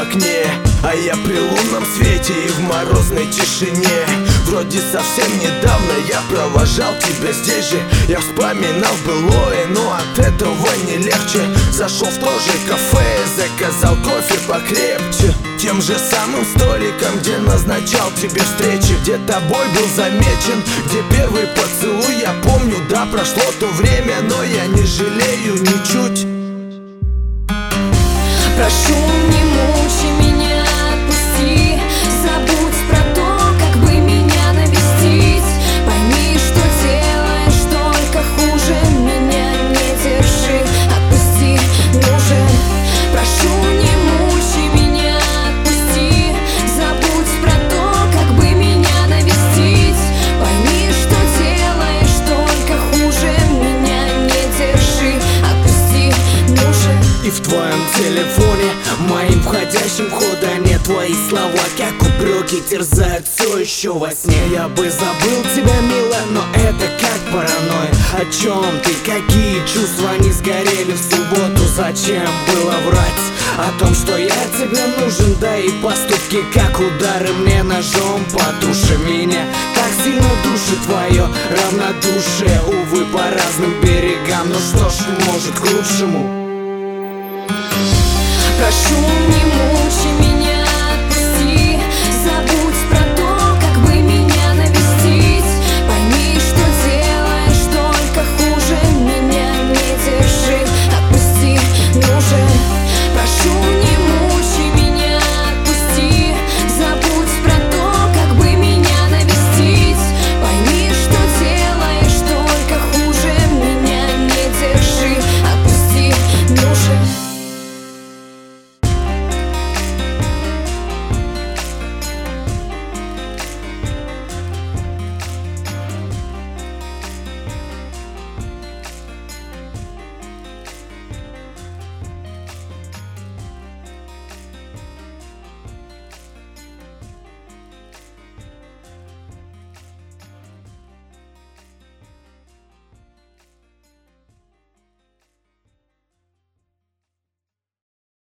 окне, а я при лунном свете и в морозной тишине. Вроде совсем недавно я провожал тебя здесь же. Я вспоминал былое, но от этого не легче. Зашел в то же кафе, заказал кофе покрепче, тем же самым столиком, где назначал тебе встречи, где тобой был замечен, где первый поцелуй. Я помню, да, прошло то время, но я не жалею ничуть. Прошу, не мучи меня, отпусти. Забудь про то, как бы меня навестить. Пойми, что делаешь только хуже. Меня не держи, отпусти, нужен. Прошу, не мучи меня, отпусти. Забудь про то, как бы меня навестить. Пойми, что делаешь только хуже. Меня не держи, отпусти, нужен. И в твоем телефоне, моим входящим ходане, твои слова, как упреки, терзают все еще во сне. Я бы забыл тебя, милая, но это как паранойя. О чем ты, какие чувства не сгорели в субботу? Зачем было врать о том, что я тебе нужен? Да и поступки, как удары мне ножом по душе. Меня так сильно душит твое равнодушие. Увы, по разным берегам, но что ж, может, к лучшему. Прошу, не мучи